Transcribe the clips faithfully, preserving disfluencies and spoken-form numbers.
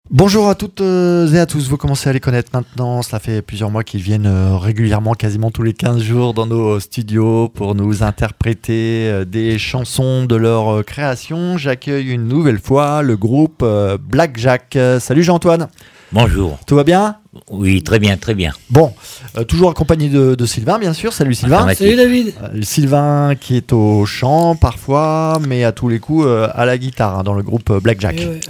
Bonjour à toutes et à tous, vous commencez à les connaître maintenant, cela fait plusieurs mois qu'ils viennent régulièrement, quasiment tous les quinze jours dans nos studios pour nous interpréter des chansons de leur création. J'accueille une nouvelle fois le groupe Black Jack. Salut Jean-Antoine. Bonjour. Tout va bien ? Oui, très bien, très bien. Bon, euh, toujours accompagné de, de Sylvain, bien sûr. Salut Sylvain. Salut David. Euh, Sylvain qui est au chant parfois, mais à tous les coups euh, à la guitare hein, dans le groupe Black Jack. Ouais.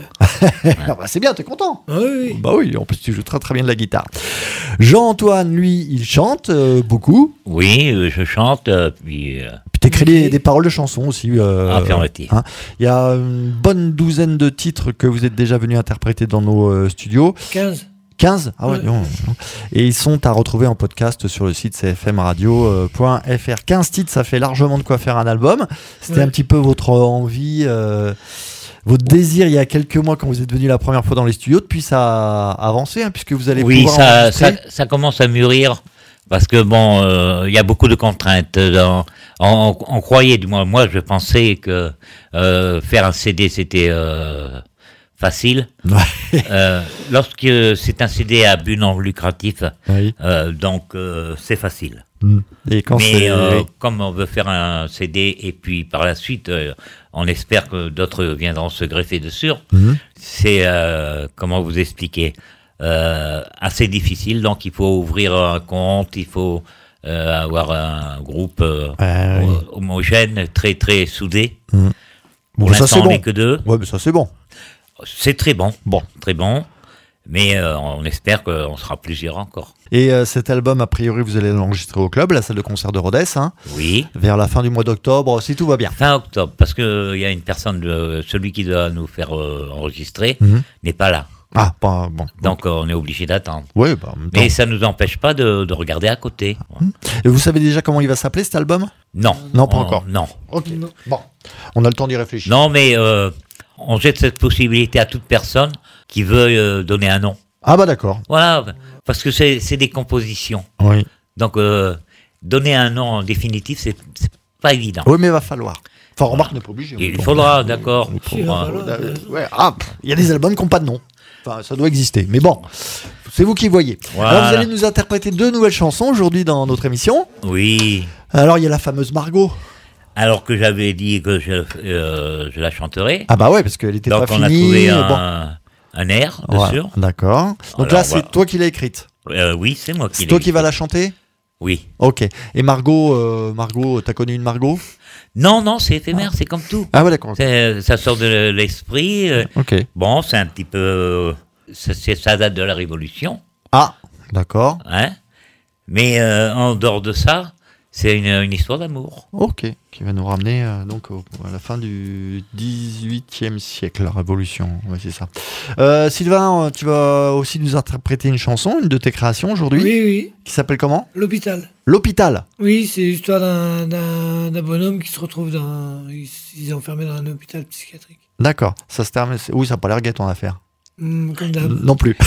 Ah bah, c'est bien, t'es content. Ah oui, oui. Bah oui, en plus tu joues très très bien de la guitare. Jean-Antoine, lui, il chante euh, beaucoup. Oui, euh, je chante, euh, puis... Euh, Puis t'écris des, des paroles de chansons aussi. Euh, affirmatif. hein. Il y a une bonne douzaine de titres que vous êtes déjà venus interpréter dans nos euh, studios. quinze. quinze Ah ouais, Ouais. non, non. Et ils sont à retrouver en podcast sur le site c f m radio point f r. quinze titres, ça fait largement de quoi faire un album. C'était Ouais. un petit peu votre envie, euh, votre désir il y a quelques mois quand vous êtes venu la première fois dans les studios. Depuis, ça a avancé, hein, puisque vous allez oui, pouvoir ça, enregistrer. ça, ça commence à mûrir, parce que bon, euh, il y a beaucoup de contraintes. Dans, on, on croyait, du moins, moi je pensais que euh, faire un C D c'était euh, facile. Ouais. Euh, lorsque c'est un C D à but non lucratif, Oui. euh, donc euh, c'est facile. Et quand Mais c'est... euh, oui. comme on veut faire un C D et puis par la suite, euh, on espère que d'autres viendront se greffer dessus, Mhm. c'est, euh, comment vous expliquer, euh, assez difficile. Donc il faut ouvrir un compte, il faut euh, avoir un groupe euh, Ouais, oui. homogène, très très soudé. Mhm. Bon, Pour ça, l'instant, c'est on bon. n'est que deux. Ouais, mais ça c'est bon. C'est très bon, Bon. très bon. Mais euh, on espère qu'on sera plusieurs encore. Et euh, cet album, a priori, vous allez l'enregistrer au club, la salle de concert de Rodez, hein, Oui. vers la fin du mois d'octobre, si tout va bien. Fin octobre, parce que il y a une personne, de, celui qui doit nous faire euh, enregistrer, Mhm. n'est pas là. Ah, pas bon. Donc euh, on est obligé d'attendre. Oui, bah, en même temps. Mais ça nous empêche pas de, de regarder à côté. Et vous savez déjà comment il va s'appeler cet album ? Non. Non, pas On- encore. Non. Ok. Non. Bon, on a le temps d'y réfléchir. Non, mais euh, on jette cette possibilité à toute personne qui veut euh, donner un nom. Ah bah d'accord. Voilà, parce que c'est c'est des compositions. Oui. Donc euh, donner un nom en définitif, c'est c'est pas évident. Oui, mais il va falloir. Enfin, remarque, on n'est pas obligé. Il faudra, d'accord. Si, pour, va euh, falloir. Euh, ouais. Ah, pff, il y a des albums qui n'ont pas de nom. Enfin, ça doit exister. Mais bon, c'est vous qui voyez. Voilà. Alors, vous allez nous interpréter deux nouvelles chansons aujourd'hui dans notre émission. Oui. Alors, il y a la fameuse Margot. Alors que j'avais dit que je, euh, je la chanterai. Ah bah ouais, parce qu'elle était Donc pas on finie. a trouvé Bon. un, un air Ouais, dessus. d'accord. Donc Alors, là, c'est voilà. toi qui l'as écrite. Euh, oui, c'est moi qui C'est l'ai toi qui écrit. vas la chanter ? Oui. Ok. Et Margot, euh, Margot, t'as connu une Margot ? Non, non, c'est éphémère, c'est comme tout. Ah ouais, d'accord. C'est- Ça sort de l'esprit. euh, Ok. Bon, c'est un petit peu... euh, Ça, c'est- ça date de la Révolution, Ah, d'accord. hein. Mais euh, en dehors de ça, c'est une, une histoire d'amour. Ok. Qui va nous ramener euh, donc au- à la fin du dix-huitième siècle, la Révolution. Ouais, c'est ça. Euh, Sylvain, euh, tu vas aussi nous interpréter une chanson, une de tes créations aujourd'hui, Oui, oui. qui s'appelle comment ? L'hôpital. L'hôpital. Oui, c'est l'histoire d'un, d'un, d'un bonhomme qui se retrouve dans. Il, il est enfermé dans un hôpital psychiatrique. D'accord. Ça se termine. c'est- Oui, ça n'a pas l'air gai ton affaire. Hum, comme d'hab. Non plus.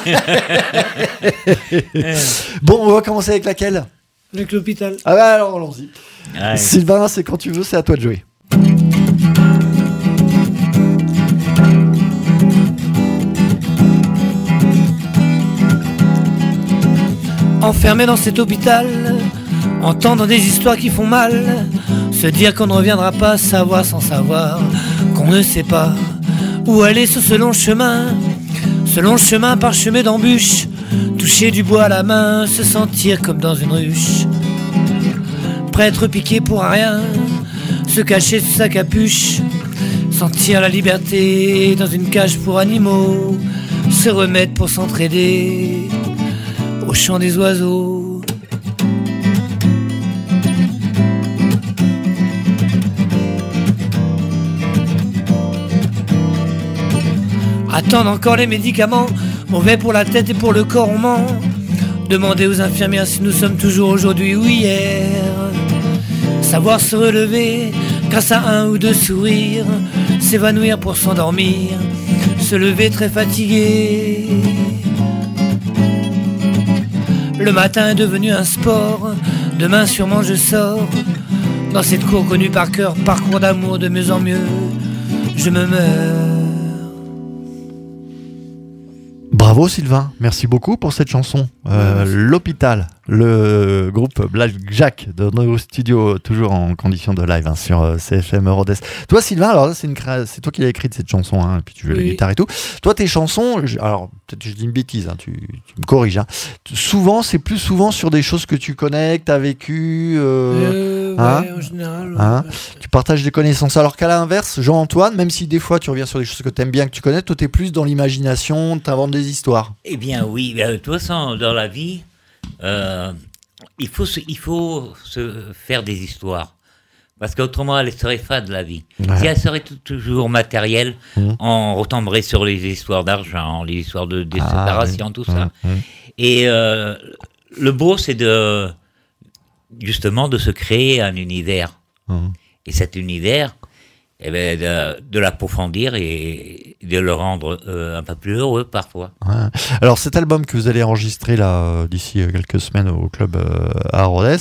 Bon, on va commencer avec laquelle ? Avec l'hôpital. Ah bah alors allons-y. Ouais. Sylvain, c'est quand tu veux, c'est à toi de jouer. Enfermé dans cet hôpital, entendre des histoires qui font mal, se dire qu'on ne reviendra pas, savoir sans savoir, qu'on ne sait pas où aller sur ce long chemin, ce long chemin parsemé d'embûches, toucher du bois à la main, se sentir comme dans une ruche, prêtre piqué pour un rien, se cacher sous sa capuche, sentir la liberté dans une cage pour animaux, se remettre pour s'entraider au chant des oiseaux. Attendre encore les médicaments, mauvais pour la tête et pour le corps on ment. Demander aux infirmières si nous sommes toujours aujourd'hui ou hier. Savoir se relever grâce à un ou deux sourires, s'évanouir pour s'endormir, se lever très fatigué. Le matin est devenu un sport, demain sûrement je sors. Dans cette cour connue par cœur, parcours d'amour de mieux en mieux, je me meurs. Bravo Sylvain, merci beaucoup pour cette chanson. Euh, L'Hôpital, le groupe Blackjack de nos studios, toujours en condition de live hein, sur euh, C F M Rodez. Toi Sylvain, alors là, c'est, une créa... c'est toi qui l'as écrite cette chanson, hein, et puis tu joues oui. la guitare et tout. Toi tes chansons, je... alors peut-être que je dis une bêtise, hein, tu... tu me corriges. Hein. Souvent, c'est plus souvent sur des choses que tu connais, que tu as vécues. Euh... Euh, hein ouais, en général. Hein ouais. Tu partages des connaissances. Alors qu'à l'inverse, Jean-Antoine, même si des fois tu reviens sur des choses que tu aimes bien, que tu connais, toi t'es plus dans l'imagination, t'inventes des histoires. Eh bien oui, de toute façon, dans la vie, euh, il, faut se, il faut se faire des histoires. Parce qu'autrement, elle serait fade, la vie. Ouais. Si elle serait t- toujours matérielle, mmh. on retomberait sur les histoires d'argent, les histoires de, de ah, séparation, oui. tout ça. Mmh. Et euh, le beau, c'est de justement de se créer un univers. Mmh. Et cet univers, eh ben, de, de l'approfondir et de le rendre euh, un peu plus heureux parfois. Ouais. Alors cet album que vous allez enregistrer là d'ici quelques semaines au club euh, à Rodez,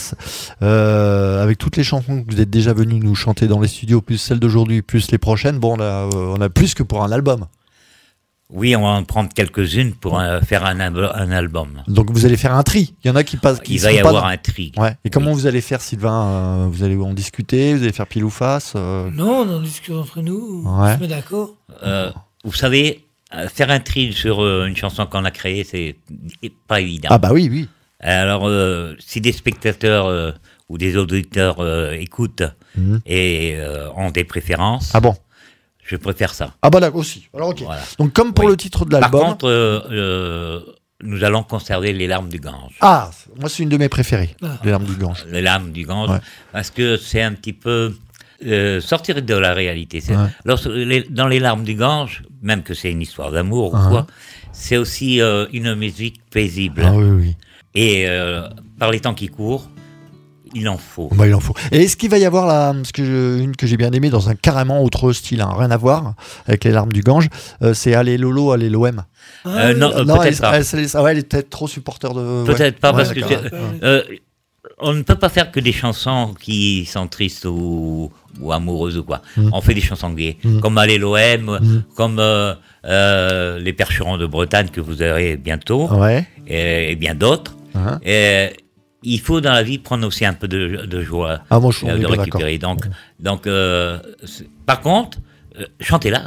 euh, avec toutes les chansons que vous êtes déjà venus nous chanter dans les studios, plus celles d'aujourd'hui, plus les prochaines, bon là, on a plus que pour un album. Oui, on va en prendre quelques-unes pour un, faire un, un album. Donc vous allez faire un tri. Il y en a qui passent. Qui Il va y avoir dans... un tri. Ouais. Et comment oui. vous allez faire, Sylvain euh, Vous allez en discuter Vous allez faire pile ou face euh... Non, on en discute entre nous. Ouais. On se met d'accord. Euh, vous savez, faire un tri sur euh, une chanson qu'on a créée, c'est pas évident. Ah bah oui, oui. Alors, euh, si des spectateurs euh, ou des auditeurs euh, écoutent mmh. et euh, ont des préférences. Ah bon Je préfère ça. Ah bah d'accord, aussi. Alors ok. Voilà. Donc comme pour oui. le titre de l'album. Par contre, euh, euh, nous allons conserver Les Larmes du Gange. Ah, moi c'est une de mes préférées, ah. Les Larmes du Gange. Les Larmes du Gange, ouais. parce que c'est un petit peu euh, sortir de la réalité. C'est, ouais. alors, les, dans Les Larmes du Gange, même que c'est une histoire d'amour ah. ou quoi, c'est aussi euh, une musique paisible. Ah oui, oui. Et euh, par les temps qui courent, il en faut. Bah, il en faut. Et est-ce qu'il va y avoir la, parce que je, une que j'ai bien aimée dans un carrément autre style, hein, rien à voir avec Les Larmes du Gange, euh, c'est Allez Lolo, Allez l'O M. Euh, non, euh, non, peut-être elle, pas. Elle, elle, elle, ouais, elle est peut-être trop supporter de. Peut-être ouais. pas ouais, parce que euh, on ne peut pas faire que des chansons qui sont tristes ou, ou amoureuses ou quoi. Mm. On fait des chansons gays, mm. comme Allez l'O M, mm. comme euh, euh, Les Percherons de Bretagne que vous aurez bientôt, ouais. et, et bien d'autres. Uh-huh. Et, il faut dans la vie prendre aussi un peu de, de joie, ah, moi, je euh, de récupérer. Donc, ouais. donc euh, par contre, euh, chantez-la.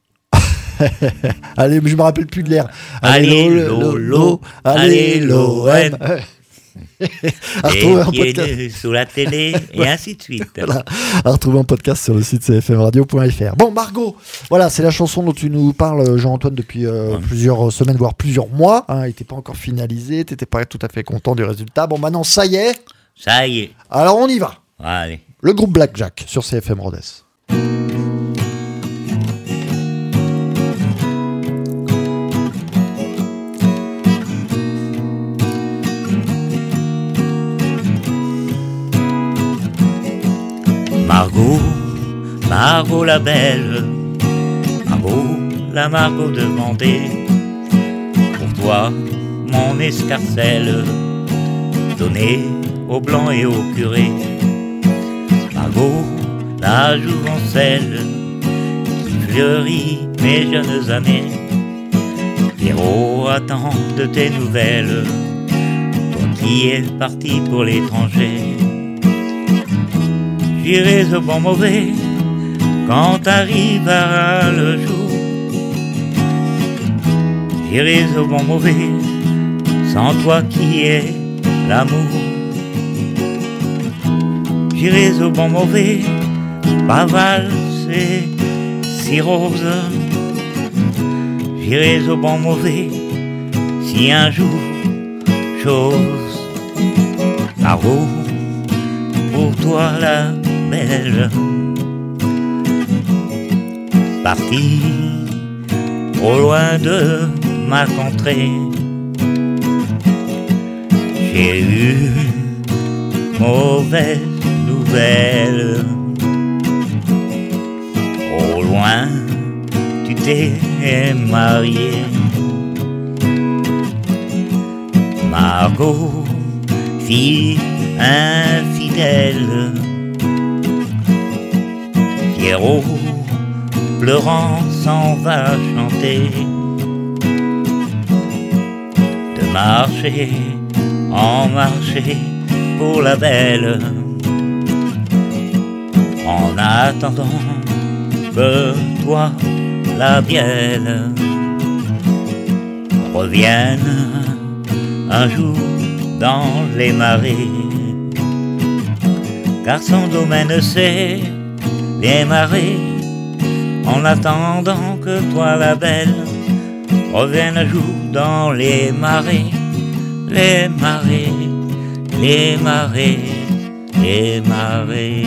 Allez, je me rappelle plus de l'air. Allez, Lolo, allez, l'O M. À retrouver en podcast sous la télé et ainsi de suite. Voilà. À retrouver en podcast sur le site c f m radio point f r. Bon, Margot, voilà, c'est la chanson dont tu nous parles, Jean-Antoine, depuis euh, ouais. plusieurs semaines, voire plusieurs mois. Hein, il n'était pas encore finalisé, tu n'étais pas tout à fait content du résultat. Bon, maintenant, ça y est. Ça y est. Alors, on y va. Allez. Le groupe Blackjack sur C F M Rodez. Margot, Margot la belle, Margot, la Margot de Vendée, pour toi, mon escarcelle, donnée aux blancs et aux curés. Margot, la jouvencelle, qui fleurit mes jeunes années. Pierrot attend de tes nouvelles, toi qui es parti pour l'étranger. J'irai au bon mauvais quand arrivera le jour. J'irai au bon mauvais sans toi qui es l'amour. J'irai au bon mauvais, pas valser si rose. J'irai au bon mauvais si un jour chose. Margot, pour toi la belle, partie au loin de ma contrée, j'ai eu mauvaise nouvelle. Au loin, tu t'es mariée, Margot, fille infidèle. Pierrot, pleurant, s'en va chanter. marché, en marché pour la belle, en attendant que toi, la bielle, revienne un jour dans les marais, car son domaine c'est les marais, en attendant que toi, la belle, revienne un jour dans les marais, les marais, les marais, les marais.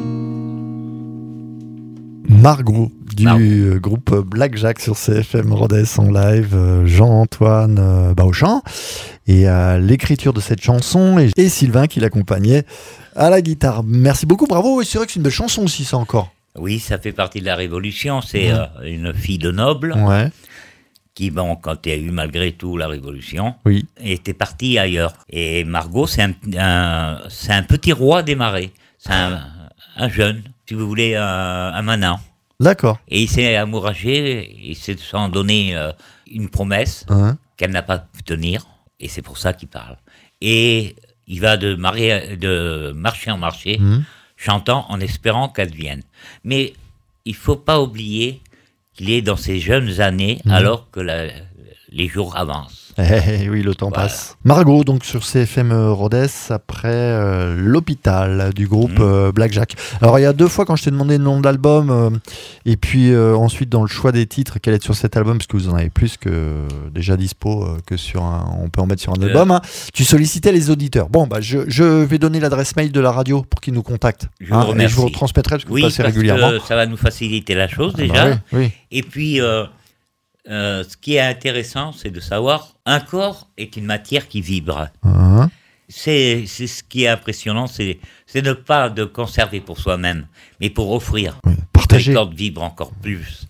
Margot du Margot. groupe Black Jack sur C F M Rodez en live, euh, Jean-Antoine euh, bah, au chant et à l'écriture de cette chanson et, et Sylvain qui l'accompagnait à la guitare. Merci beaucoup, bravo, et c'est vrai que c'est une belle chanson aussi ça encore. Oui, ça fait partie de la Révolution, c'est ouais. euh, une fille de noble ouais. qui, bon, quand il y a eu malgré tout la Révolution, oui. était partie ailleurs. Et Margot, c'est un, un, c'est un petit roi des marais, c'est un, un jeune, si vous voulez, un, un manant. D'accord. Et il s'est amouragé, il s'est sans donner euh, une promesse hein? qu'elle n'a pas pu tenir, et c'est pour ça qu'il parle. Et il va de, marée, de marché en marché, mmh. chantant en espérant qu'elle vienne. Mais il ne faut pas oublier qu'il est dans ses jeunes années, mmh. alors que la, les jours avancent. Eh oui, le temps voilà. passe. Margot, donc sur C F M Rodez, après euh, l'hôpital du groupe mmh. euh, Black Jack. Alors, il y a deux fois quand je t'ai demandé le nom de l'album, euh, et puis euh, ensuite dans le choix des titres, quel est sur cet album, parce que vous en avez plus que euh, déjà dispo, euh, que sur un, on peut en mettre sur un euh. album. Hein. Tu sollicitais les auditeurs. Bon, bah, je, je vais donner l'adresse mail de la radio pour qu'ils nous contactent. Je hein, vous remercie. Et je vous retransmettrai parce que oui, vous passez parce régulièrement. Que ça va nous faciliter la chose ah, déjà. Bah oui, oui. Et puis... Euh, Euh, ce qui est intéressant, c'est de savoir un corps est une matière qui vibre. Uh-huh. C'est, c'est ce qui est impressionnant, c'est, c'est ne pas de conserver pour soi-même, mais pour offrir. Oui, partager. Que le corps vibre encore plus.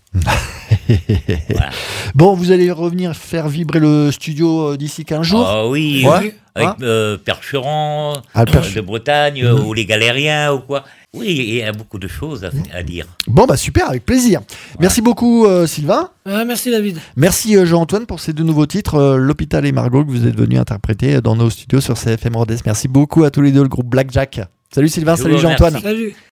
Voilà. Bon, vous allez revenir faire vibrer le studio d'ici quinze jours. Ah oh, oui, ouais. oui, avec hein euh, Percheron, ah, Perche... de Bretagne, mmh. ou les Galériens, ou quoi. Oui, il y a beaucoup de choses à, à dire. Bon, bah super, avec plaisir. Ouais. Merci beaucoup, euh, Sylvain. Ouais, merci, David. Merci, euh, Jean-Antoine, pour ces deux nouveaux titres, euh, L'Hôpital et Margot, que vous êtes venus interpréter dans nos studios sur C F M Rodez. Merci beaucoup à tous les deux, le groupe Black Jack. Salut Sylvain, Je salut Jean-Antoine. Salut.